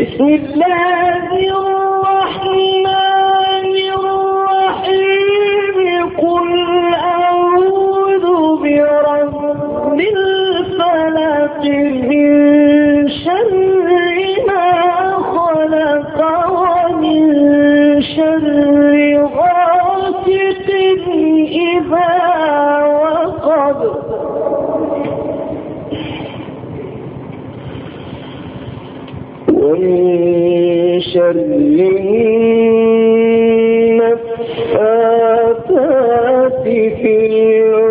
بسم الله الرحمن الرحيم قل أعوذ برب الفلق من شر ما خلق ومن شر غاسق إذا وقب ومن شر النفاثات في